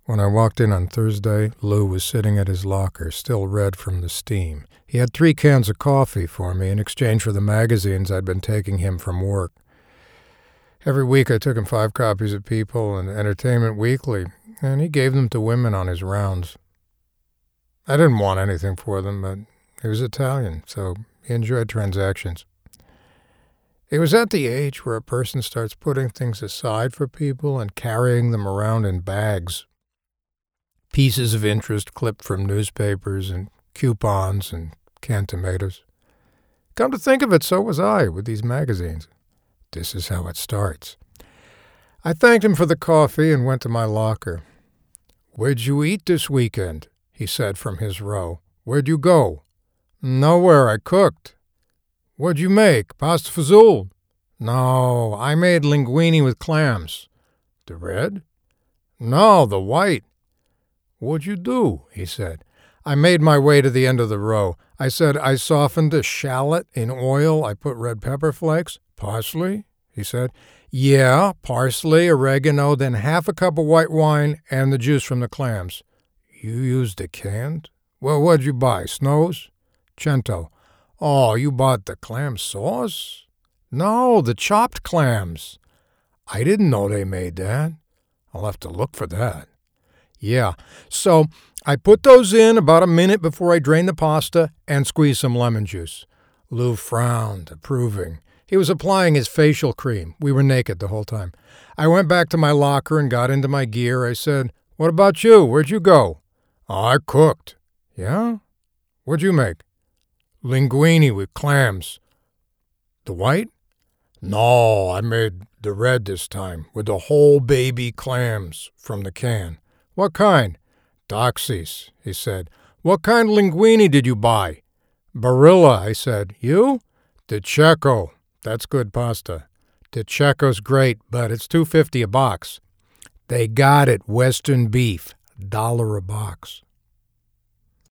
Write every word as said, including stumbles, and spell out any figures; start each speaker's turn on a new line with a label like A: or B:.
A: When I walked in on Thursday, Lou was sitting at his locker, still red from the steam. He had three cans of coffee for me in exchange for the magazines I'd been taking him from work. Every week I took him five copies of People and Entertainment Weekly, and he gave them to women on his rounds. I didn't want anything for them, but he was Italian, so he enjoyed transactions. It was at the age where a person starts putting things aside for people and carrying them around in bags. Pieces of interest clipped from newspapers and coupons and canned tomatoes. Come to think of it, so was I with these magazines. This is how it starts. I thanked him for the coffee and went to my locker. "Where'd you eat this weekend?" he said from his row. "Where'd you go?" "Nowhere, I cooked." "What'd you make? Pasta fazool?" "No, I made linguine with clams." "The red?" "No, the white." "What'd you do?" he said. I made my way to the end of the row. I said I softened a shallot in oil. I put red pepper flakes. "Parsley?" he said. "Yeah, parsley, oregano, then half a cup of white wine and the juice from the clams." "You used the canned?" "Well, what'd you buy, Snow's?" "Cento." "Oh, you bought the clam sauce?" "No, the chopped clams." "I didn't know they made that. I'll have to look for that." "Yeah, so I put those in about a minute before I drained the pasta and squeezed some lemon juice." Lou frowned, approving. He was applying his facial cream. We were naked the whole time. I went back to my locker and got into my gear. I said, "What about you? Where'd you go?" "I cooked." "Yeah? What'd you make?" "Linguine with clams." "The white?" "No, I made the red this time, with the whole baby clams from the can." "What kind?" "Doxy's," he said. "What kind of linguine did you buy?" "Barilla," I said. "You?" "Di Cecco. That's good pasta." "Di Cecco's great, but it's two fifty a box." "They got it, Western beef. Dollar a box."